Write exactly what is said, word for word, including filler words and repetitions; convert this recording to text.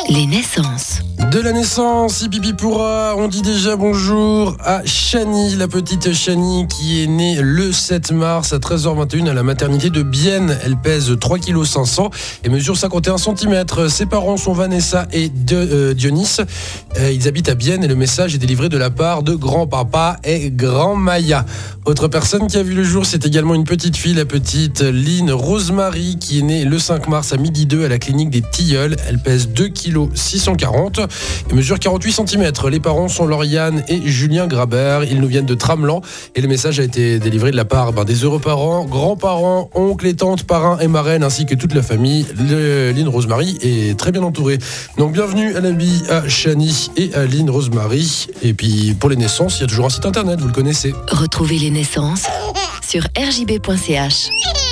Les naissances. De la naissance, hipipi pourra, on dit déjà bonjour à Chani, la petite Chani qui est née le sept mars à treize heures vingt et une à la maternité de Bienne. Elle pèse trois virgule cinq kilos et mesure cinquante et un centimètres. Ses parents sont Vanessa et de, euh, Dionis. Euh, ils habitent à Bienne et le message est délivré de la part de grand-papa et grand-Maya. Autre personne qui a vu le jour, c'est également une petite fille, la petite Lynn Rosemary qui est née le cinq mars à midi deux à la clinique des Tilleuls. Elle pèse deux virgule six cent quarante et mesure quarante-huit centimètres. Les parents sont Lauriane et Julien Grabert. Ils nous viennent de Tramelan et le message a été délivré de la part ben, des heureux parents, grands-parents, oncles et tantes, parrains et marraines ainsi que toute la famille. Le, Lynn Rosemary est très bien entourée. Donc bienvenue à la vie à Chani et à Lynn Rosemary. Et puis pour les naissances, il y a toujours un site internet, vous le connaissez. Retrouvez les naissances sur r j b point c h.